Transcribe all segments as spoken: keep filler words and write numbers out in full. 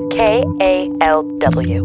K A L W.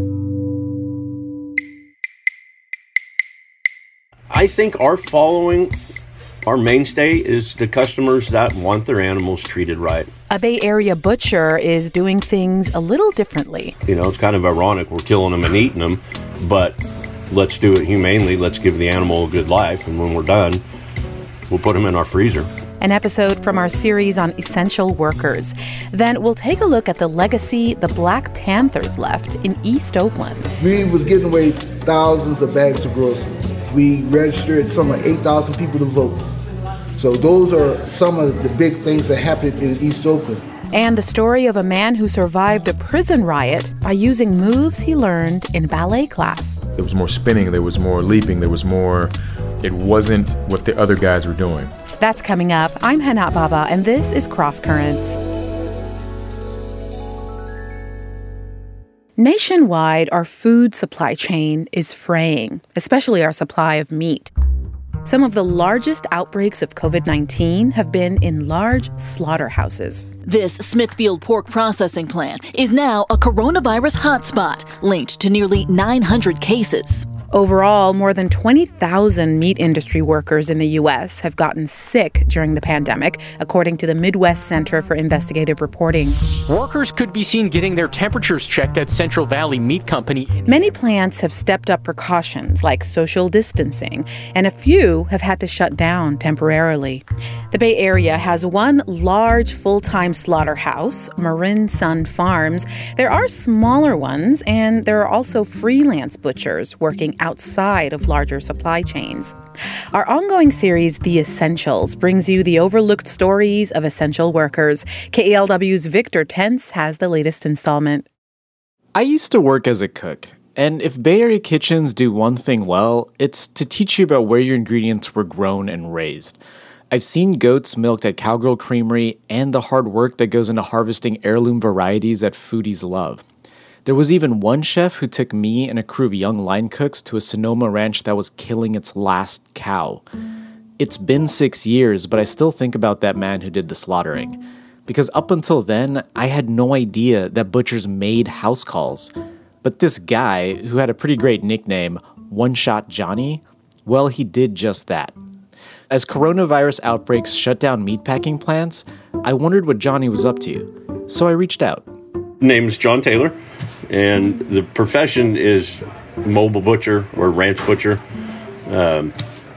I think our following, our mainstay is the customers that want their animals treated right. A Bay Area butcher is doing things a little differently. You know, it's kind of ironic. We're killing them and eating them, but let's do it humanely. Let's give the animal a good life. And when we're done, we'll put them in our freezer. An episode from our series on essential workers. Then we'll take a look at the legacy the Black Panthers left in East Oakland. We was giving away thousands of bags of groceries. We registered some of eight thousand people to vote. So those are some of the big things that happened in East Oakland. And the story of a man who survived a prison riot by using moves he learned in ballet class. There was more spinning, there was more leaping, there was more... It wasn't what the other guys were doing. That's coming up. I'm Hana Baba, and this is Cross Currents. Nationwide, our food supply chain is fraying, especially our supply of meat. Some of the largest outbreaks of covid nineteen have been in large slaughterhouses. This Smithfield pork processing plant is now a coronavirus hotspot, linked to nearly nine hundred cases. Overall, more than twenty thousand meat industry workers in the U S have gotten sick during the pandemic, according to the Midwest Center for Investigative Reporting. Workers could be seen getting their temperatures checked at Central Valley Meat Company. Many plants have stepped up precautions like social distancing, and a few have had to shut down temporarily. The Bay Area has one large full-time slaughterhouse, Marin Sun Farms. There are smaller ones, and there are also freelance butchers working outside of larger supply chains. Our ongoing series, The Essentials, brings you the overlooked stories of essential workers. K A L W's Victor Tense has the latest installment. I used to work as a cook, and if Bay Area kitchens do one thing well, it's to teach you about where your ingredients were grown and raised. I've seen goats milked at Cowgirl Creamery and the hard work that goes into harvesting heirloom varieties that foodies love. There was even one chef who took me and a crew of young line cooks to a Sonoma ranch that was killing its last cow. It's been six years, but I still think about that man who did the slaughtering. Because up until then, I had no idea that butchers made house calls. But this guy, who had a pretty great nickname, One Shot Johnny, well, he did just that. As coronavirus outbreaks shut down meatpacking plants, I wondered what Johnny was up to. So I reached out. Name is John Taylor, and the profession is mobile butcher or ranch butcher. Um,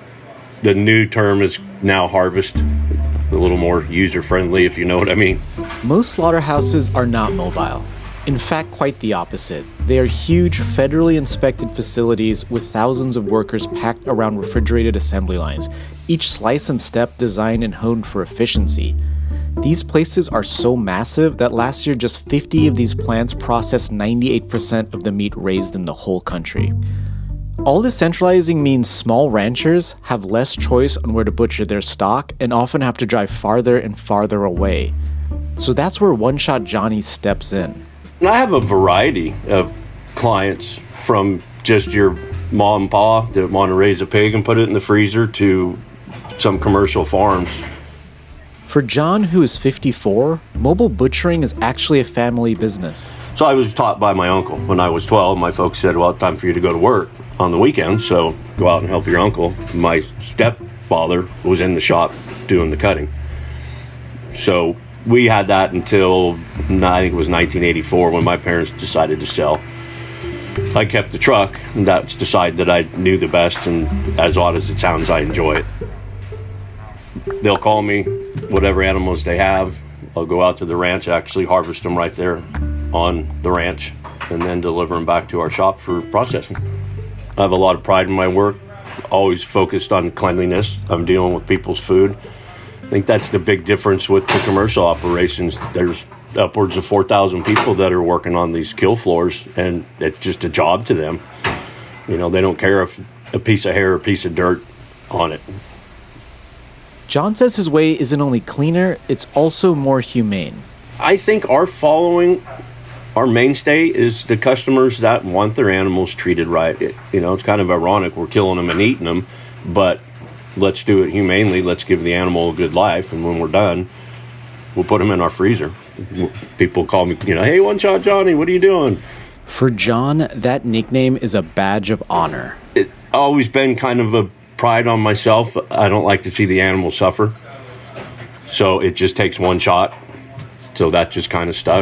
the new term is now harvest, a little more user-friendly, if you know what I mean. Most slaughterhouses are not mobile. In fact, quite the opposite. They are huge, federally inspected facilities with thousands of workers packed around refrigerated assembly lines, each slice and step designed and honed for efficiency. These places are so massive that last year just fifty of these plants processed ninety-eight percent of the meat raised in the whole country. All this centralizing means small ranchers have less choice on where to butcher their stock and often have to drive farther and farther away. So that's where One Shot Johnny steps in. And I have a variety of clients, from just your mom and pa that want to raise a pig and put it in the freezer to some commercial farms. For John, who is fifty-four, mobile butchering is actually a family business. So I was taught by my uncle. When I was twelve, my folks said, well, it's time for you to go to work on the weekend, so go out and help your uncle. My stepfather was in the shop doing the cutting. So we had that until, I think it was nineteen eighty-four, when my parents decided to sell. I kept the truck, and that's decided that I knew the best, and as odd as it sounds, I enjoy it. They'll call me, whatever animals they have. I'll go out to the ranch, actually harvest them right there on the ranch, and then deliver them back to our shop for processing. I have a lot of pride in my work, always focused on cleanliness. I'm dealing with people's food. I think that's the big difference with the commercial operations. There's upwards of four thousand people that are working on these kill floors, and it's just a job to them. You know, they don't care if a piece of hair or a piece of dirt on it. John says his way isn't only cleaner, it's also more humane. I think our following, our mainstay is the customers that want their animals treated right. It, you know, it's kind of ironic. We're killing them and eating them, but let's do it humanely. Let's give the animal a good life, and when we're done, we'll put them in our freezer. People call me, you know, hey, One Shot Johnny, what are you doing? For John, that nickname is a badge of honor. It's always been kind of a pride on myself. I don't like to see the animal suffer. So it just takes one shot. So that just kind of stuck.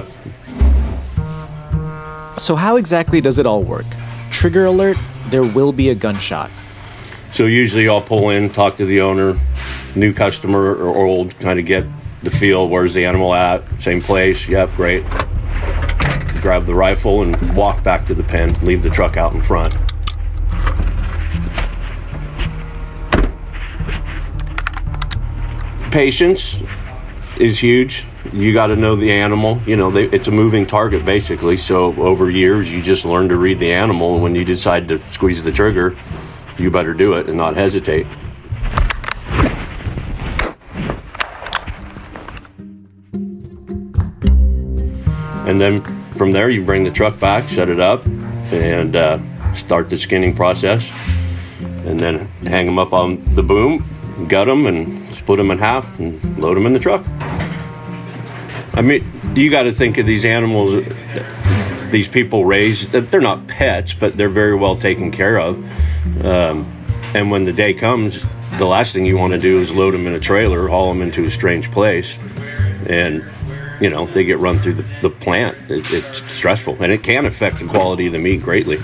So how exactly does it all work? Trigger alert, there will be a gunshot. So usually I'll pull in, talk to the owner, new customer or old, kind of get the feel, where's the animal at, same place, yep, great. Grab the rifle and walk back to the pen, leave the truck out in front. Patience is huge. You got to know the animal. You know, they, it's a moving target, basically. So over years, you just learn to read the animal. And when you decide to squeeze the trigger, you better do it and not hesitate. And then from there, you bring the truck back, set it up, and uh, start the skinning process. And then hang them up on the boom, gut them, and split them in half, and load them in the truck. I mean, you got to think of these animals, these people raise, they're not pets, but they're very well taken care of. Um, and when the day comes, the last thing you want to do is load them in a trailer, haul them into a strange place, and you know, they get run through the, the plant. It, it's stressful, and it can affect the quality of the meat greatly.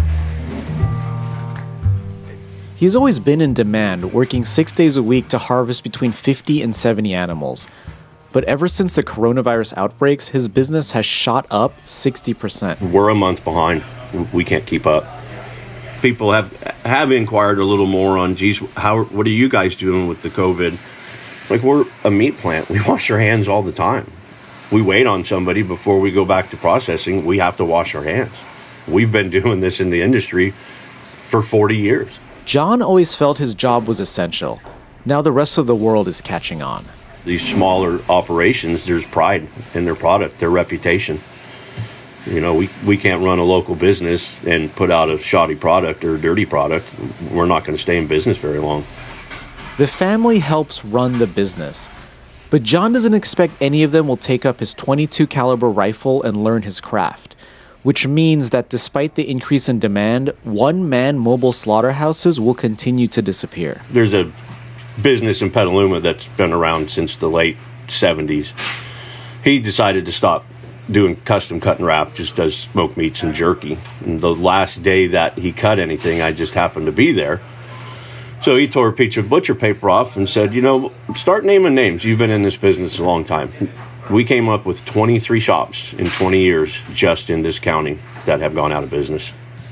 He's always been in demand, working six days a week to harvest between fifty and seventy animals. But ever since the coronavirus outbreaks, his business has shot up sixty percent. We're a month behind. We can't keep up. People have have inquired a little more on, geez, how, what are you guys doing with the COVID? Like, we're a meat plant. We wash our hands all the time. We wait on somebody before we go back to processing. We have to wash our hands. We've been doing this in the industry for forty years. John always felt his job was essential. Now the rest of the world is catching on. These smaller operations, there's pride in their product, their reputation. You know, we, we can't run a local business and put out a shoddy product or a dirty product. We're not going to stay in business very long. The family helps run the business. But John doesn't expect any of them will take up his twenty-two caliber rifle and learn his craft, which means that despite the increase in demand, one-man mobile slaughterhouses will continue to disappear. There's a business in Petaluma that's been around since the late seventies. He decided to stop doing custom cut and wrap, just does smoked meats and jerky. And the last day that he cut anything, I just happened to be there. So he tore a piece of butcher paper off and said, you know, start naming names. You've been in this business a long time. We came up with twenty-three shops in twenty years just in this county that have gone out of business.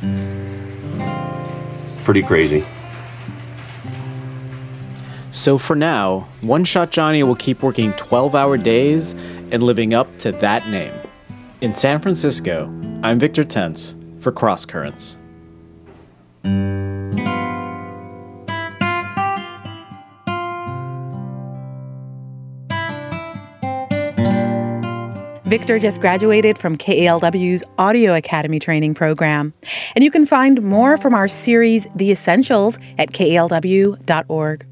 Pretty crazy. So for now, One Shot Johnny will keep working twelve-hour days and living up to that name. In San Francisco, I'm Victor Tense for Cross Currents. Victor just graduated from K A L W's Audio Academy training program. And you can find more from our series, The Essentials, at K A L W dot org.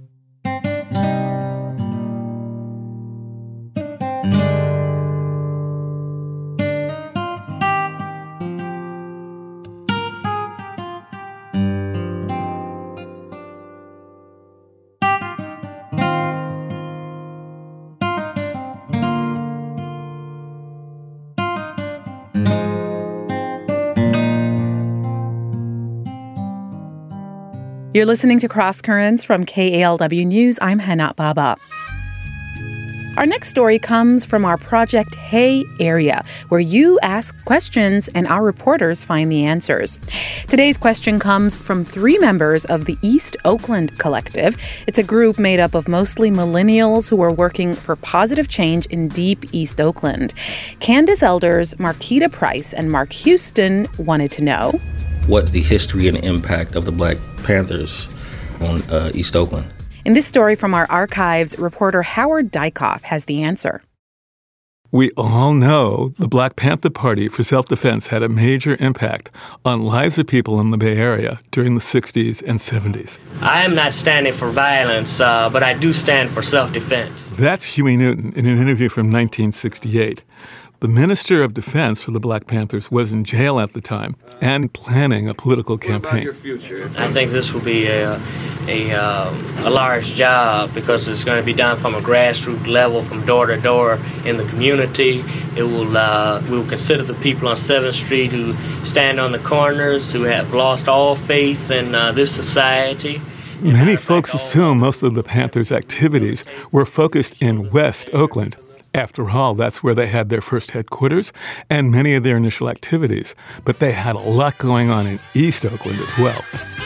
You're listening to Cross Currents from K A L W News. I'm Hana Baba. Our next story comes from our Project Hey area, where you ask questions and our reporters find the answers. Today's question comes from three members of the East Oakland Collective. It's a group made up of mostly millennials who are working for positive change in deep East Oakland. Candace Elders, Marquita Price, and Mark Houston wanted to know, what's the history and impact of the Black Panthers on uh, East Oakland? In this story from our archives, reporter Howard Dykoff has the answer. We all know the Black Panther Party for Self-Defense had a major impact on lives of people in the Bay Area during the sixties and seventies. I am not standing for violence, uh, but I do stand for self-defense. That's Huey Newton in an interview from nineteen sixty-eight. The Minister of Defense for the Black Panthers was in jail at the time and planning a political campaign. I think this will be a, a, um, a large job because it's going to be done from a grassroots level, from door to door in the community. It will uh, we will consider the people on seventh street who stand on the corners, who have lost all faith in uh, this society. Many folks assume most of the Panthers' activities were focused in West Oakland. After all, that's where they had their first headquarters and many of their initial activities. But they had a lot going on in East Oakland as well.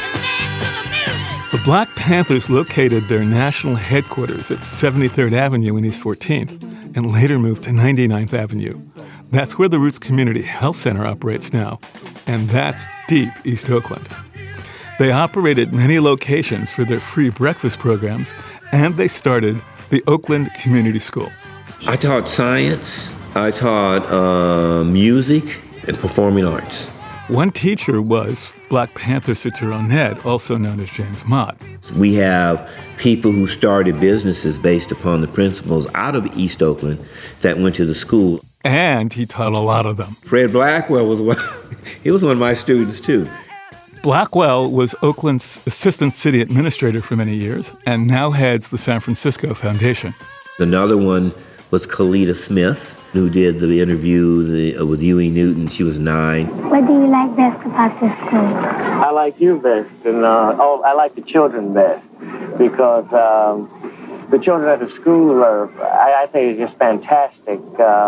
The Black Panthers located their national headquarters at seventy-third Avenue and East fourteenth, and later moved to ninety-ninth Avenue. That's where the Roots Community Health Center operates now, and that's deep East Oakland. They operated many locations for their free breakfast programs, and they started the Oakland Community School. I taught science, I taught uh, music, and performing arts. One teacher was Black Panther Soetoro Ned, also known as James Mott. We have people who started businesses based upon the principles out of East Oakland that went to the school. And he taught a lot of them. Fred Blackwell was one, he was one of my students too. Blackwell was Oakland's assistant city administrator for many years and now heads the San Francisco Foundation. Another one was Kalita Smith, who did the interview the, uh, with Huey Newton. She was nine. What do you like best about this school? I like you best, and uh, oh, I like the children best, because um, the children at the school are, I, I think, it's just fantastic.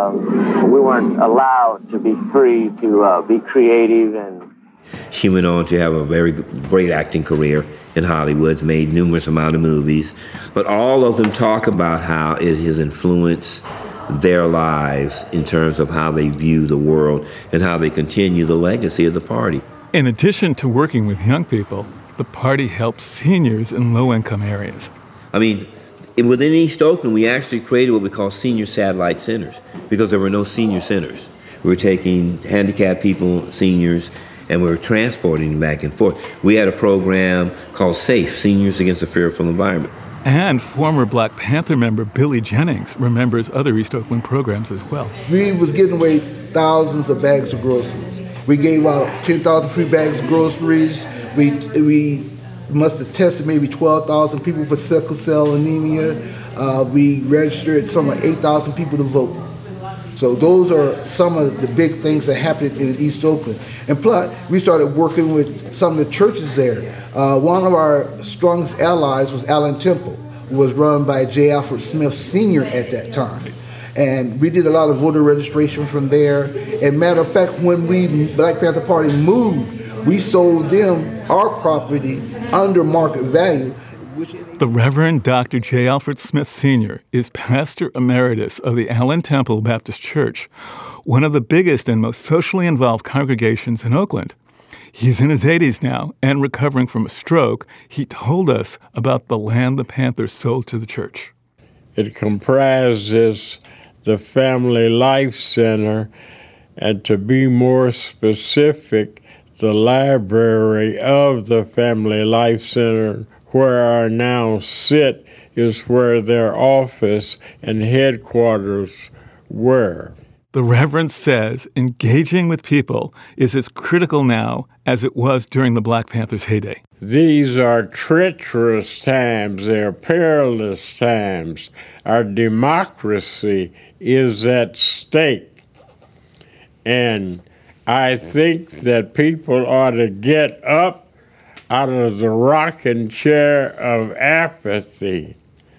Um, we weren't allowed to be free to uh, be creative. And she went on to have a very great acting career in Hollywood, made numerous amount of movies, but all of them talk about how it has influenced their lives in terms of how they view the world and how they continue the legacy of the party. In addition to working with young people, the party helps seniors in low-income areas. I mean, within East Oakland, we actually created what we call senior satellite centers because there were no senior centers. We were taking handicapped people, seniors, and we were transporting them back and forth. We had a program called SAFE, Seniors Against a Fearful Environment. And former Black Panther member Billy Jennings remembers other East Oakland programs as well. We was giving away thousands of bags of groceries. We gave out ten thousand free bags of groceries. We we must have tested maybe twelve thousand people for sickle cell anemia. Uh, we registered some of eight thousand people to vote. So those are some of the big things that happened in East Oakland. And plus, we started working with some of the churches there. Uh, one of our strongest allies was Allen Temple, who was run by J. Alfred Smith Senior at that time. And we did a lot of voter registration from there. And matter of fact, when we, Black Panther Party, moved, we sold them our property under market value. The Reverend Doctor J. Alfred Smith Senior is pastor emeritus of the Allen Temple Baptist Church, one of the biggest and most socially involved congregations in Oakland. He's in his eighties now and recovering from a stroke. He told us about the land the Panthers sold to the church. It comprises the Family Life Center, and to be more specific, the library of the Family Life Center, where I now sit, is where their office and headquarters were. The Reverend says engaging with people is as critical now as it was during the Black Panthers' heyday. These are treacherous times. They're perilous times. Our democracy is at stake. And I think that people ought to get up out of the rocking chair of apathy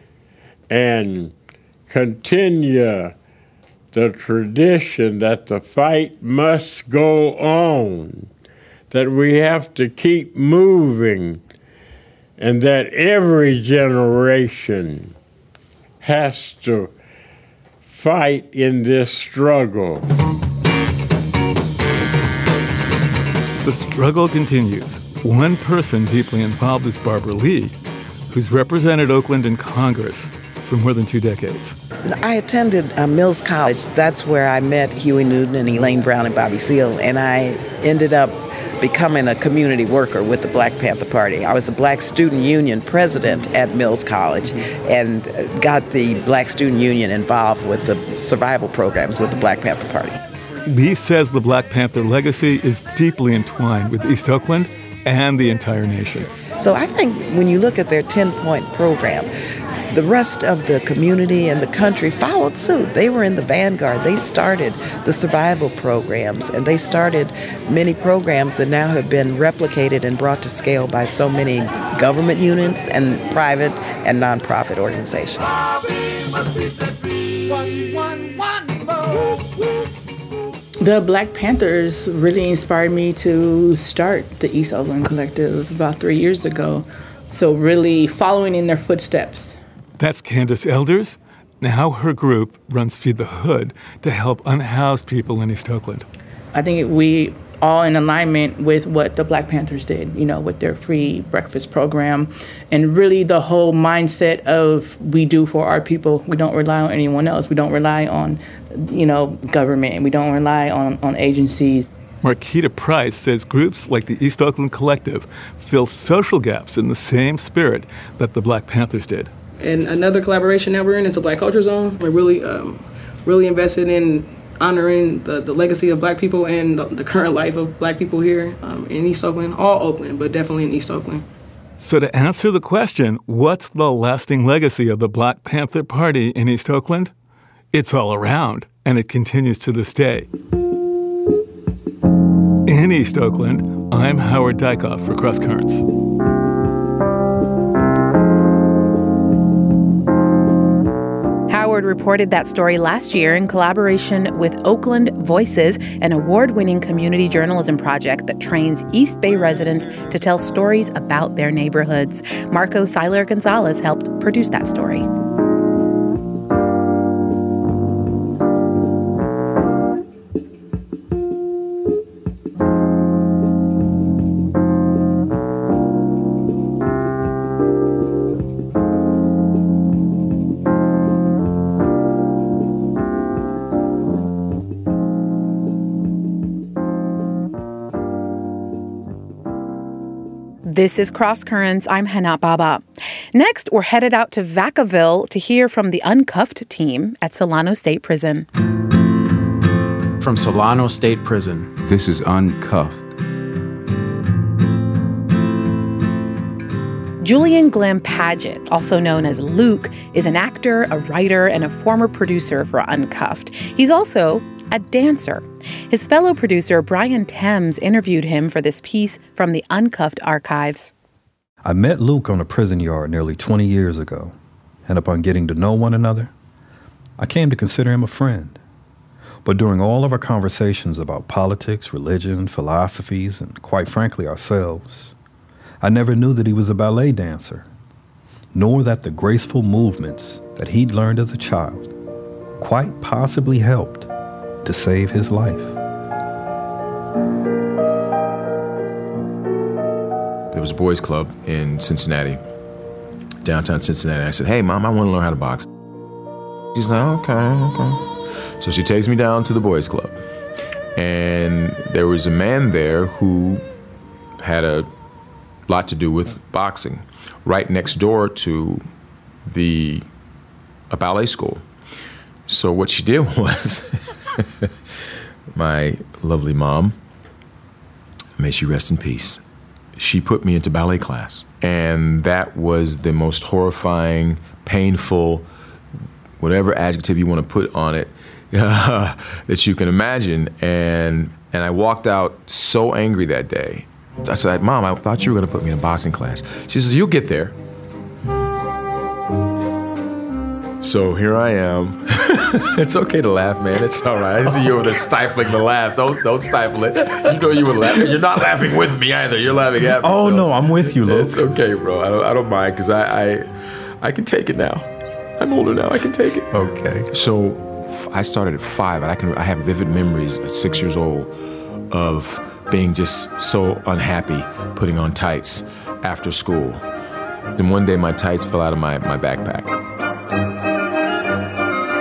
and continue the tradition that the fight must go on, that we have to keep moving, and that every generation has to fight in this struggle. The struggle continues. One person deeply involved is Barbara Lee, who's represented Oakland in Congress for more than two decades. I attended uh, Mills College. That's where I met Huey Newton and Elaine Brown and Bobby Seale, and I ended up becoming a community worker with the Black Panther Party. I was a Black Student Union president at Mills College and got the Black Student Union involved with the survival programs with the Black Panther Party. Lee says the Black Panther legacy is deeply entwined with East Oakland and the entire nation. So I think when you look at their ten-point program, the rest of the community and the country followed suit. They were in the vanguard. They started the survival programs, and they started many programs that now have been replicated and brought to scale by so many government units and private and nonprofit organizations. The Black Panthers really inspired me to start the East Oakland Collective about three years ago. So really following in their footsteps. That's Candace Elders. Now her group runs Feed the Hood to help unhoused people in East Oakland. I think we all in alignment with what the Black Panthers did, you know, with their free breakfast program, and really the whole mindset of we do for our people. We don't rely on anyone else. We don't rely on, you know, government. We don't rely on, on agencies. Marquita Price says groups like the East Oakland Collective fill social gaps in the same spirit that the Black Panthers did. And another collaboration that we're in is the Black Culture Zone. We're really, um, really invested in honoring the, the legacy of Black people and the, the current life of Black people here um, in East Oakland, all Oakland, but definitely in East Oakland. So to answer the question, what's the lasting legacy of the Black Panther Party in East Oakland? It's all around, and it continues to this day. In East Oakland, I'm Howard Dykoff for Cross Currents. Howard reported that story last year in collaboration with Oakland Voices, an award-winning community journalism project that trains East Bay residents to tell stories about their neighborhoods. Marco Seiler Gonzalez helped produce that story. This is Cross Currents. I'm Hana Baba. Next, we're headed out to Vacaville to hear from the Uncuffed team at Solano State Prison. From Solano State Prison. This is Uncuffed. Julian Glenn Paget, also known as Luke, is an actor, a writer, and a former producer for Uncuffed. He's also a dancer. His fellow producer, Brian Thames, interviewed him for this piece from the Uncuffed archives. I met Luke on a prison yard nearly twenty years ago, and upon getting to know one another, I came to consider him a friend. But during all of our conversations about politics, religion, philosophies, and quite frankly ourselves, I never knew that he was a ballet dancer, nor that the graceful movements that he'd learned as a child quite possibly helped to save his life. There was a boys' club in Cincinnati, downtown Cincinnati. I said, hey, Mom, I want to learn how to box. She's like, okay, okay. So she takes me down to the boys' club. And there was a man there who had a lot to do with boxing, right next door to the a ballet school. So what she did was, my lovely mom, may she rest in peace, she put me into ballet class. And that was the most horrifying, painful, whatever adjective you want to put on it, uh, that you can imagine. And and I walked out so angry that day. I said, Mom, I thought you were going to put me in a boxing class. She says, you'll get there. So here I am. It's okay to laugh, man. It's all right. I see you over there stifling the laugh. Don't don't stifle it. You know you were laughing. You're not laughing with me either. You're laughing at me. Oh, so. no, I'm with you, Luke. It's okay, bro. I don't, I don't mind because I, I I can take it now. I'm older now. I can take it. Okay. So I started at five, and I can I have vivid memories at six years old of being just so unhappy putting on tights after school. Then one day my tights fell out of my, my backpack.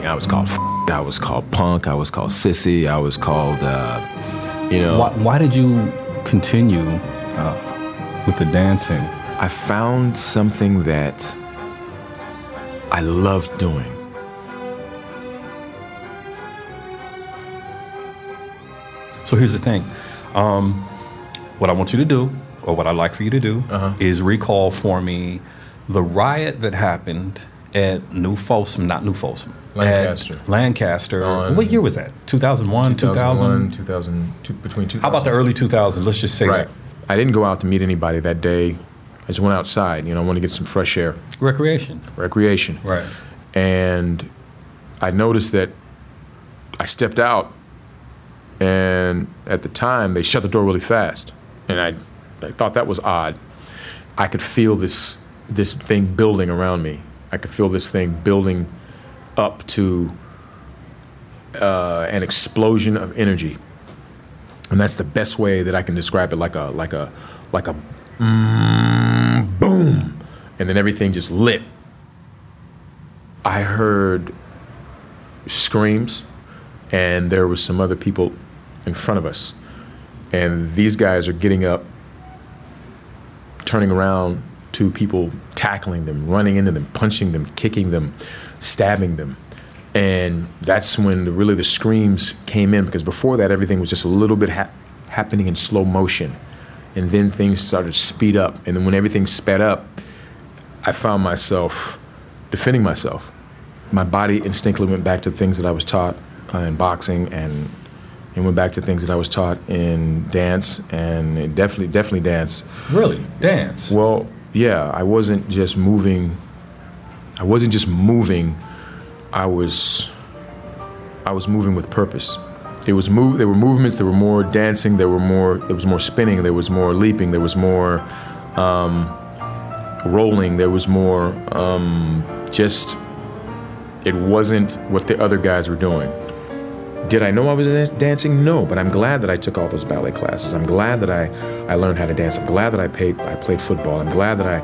I was called f- I was called punk, I was called sissy, I was called, uh, you know. Why, why did you continue uh, with the dancing? I found something that I loved doing. So here's the thing. Um, what I want you to do, or what I'd like for you to do, uh-huh. is recall for me the riot that happened at New Folsom, not New Folsom. Lancaster. At Lancaster. On what year was that? two thousand one, two thousand? two thousand, two, between two thousand. How about the early two thousands? Let's just say right. that. I didn't go out to meet anybody that day. I just went outside, you know, I wanted to get some fresh air. Recreation. Recreation. Right. And I noticed that I stepped out, and at the time, they shut the door really fast. And I, I thought that was odd. I could feel this, this thing building around me. I could feel this thing building up to uh, an explosion of energy. And that's the best way that I can describe it, like a, like a, like a mm, boom. And then everything just lit. I heard screams, and there were some other people in front of us. And these guys are getting up, turning around to people, tackling them, running into them, punching them, kicking them, stabbing them. And that's when the, really the screams came in, because before that, everything was just a little bit ha- happening in slow motion. And then things started to speed up. And then when everything sped up, I found myself defending myself. My body instinctively went back to the things that I was taught uh, in boxing, and and went back to things that I was taught in dance, and definitely, definitely dance. Really? Dance? Well, yeah, I wasn't just moving, I wasn't just moving, I was, I was moving with purpose. It was move, there were movements, there were more dancing, there were more, there was more spinning, there was more leaping, there was more um, rolling, there was more um, just, it wasn't what the other guys were doing. Did I know I was dancing? No, but I'm glad that I took all those ballet classes. I'm glad that I, I learned how to dance. I'm glad that I paid, I played football. I'm glad that I,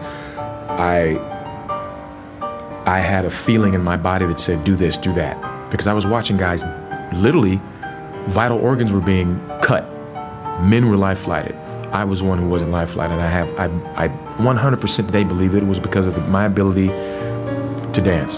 I, I had a feeling in my body that said, do this, do that. Because I was watching guys, literally, vital organs were being cut. Men were life-flighted. I was one who wasn't life-flighted. I have, I, I one hundred percent today believe that it was because of the, my ability to dance.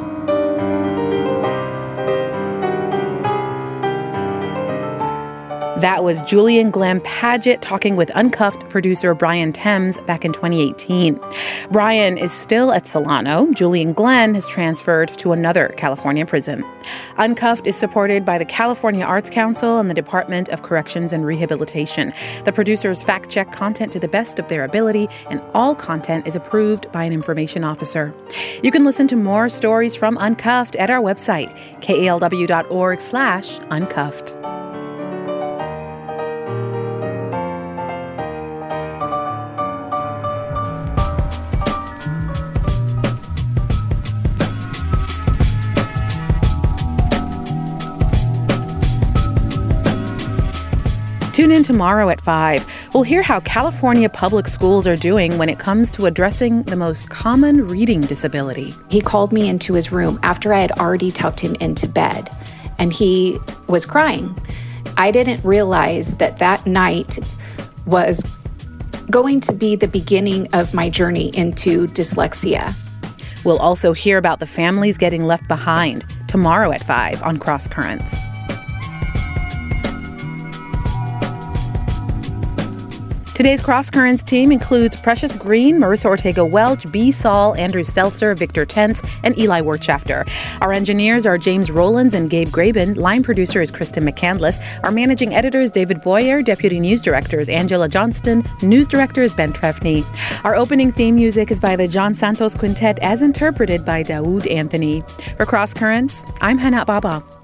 That was Julian Glenn Paget talking with Uncuffed producer Brian Thames back in twenty eighteen. Brian is still at Solano. Julian Glenn has transferred to another California prison. Uncuffed is supported by the California Arts Council and the Department of Corrections and Rehabilitation. The producers fact-check content to the best of their ability, and all content is approved by an information officer. You can listen to more stories from Uncuffed at our website, K A L W dot org slash uncuffed. Tune in tomorrow at five. We'll hear how California public schools are doing when it comes to addressing the most common reading disability. He called me into his room after I had already tucked him into bed, and he was crying. I didn't realize that that night was going to be the beginning of my journey into dyslexia. We'll also hear about the families getting left behind tomorrow at five on Cross Currents. Today's Cross Currents team includes Precious Green, Marissa Ortega-Welch, B. Saul, Andrew Stelzer, Victor Tentz, and Eli Wirtschafter. Our engineers are James Rollins and Gabe Graben. Line producer is Kristen McCandless. Our managing editor is David Boyer. Deputy news director is Angela Johnston. News director is Ben Trefny. Our opening theme music is by the John Santos Quintet as interpreted by Daoud Anthony. For Cross Currents, I'm Hannah Baba.